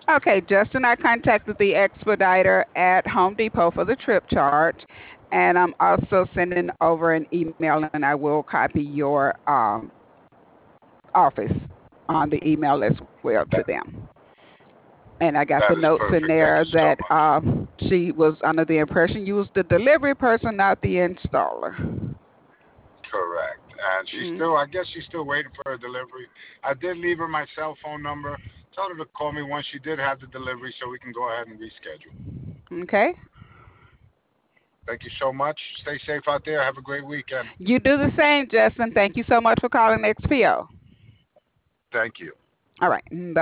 Okay, Justin, I contacted the expediter at Home Depot for the trip charge, and I'm also sending over an email, and I will copy your office on the email as well to That them. And I got the that is notes in perfect. Thank there you so that much. she was under the impression you was the delivery person, not the installer. Correct. And Mm, I guess she's still waiting for her delivery. I did leave her my cell phone number. Told her to call me once she did have the delivery so we can go ahead and reschedule. okay. Thank you so much. Stay safe out there. Have a great weekend. You do the same, Justin. Thank you so much for calling XPO. Thank you. All right. Bye.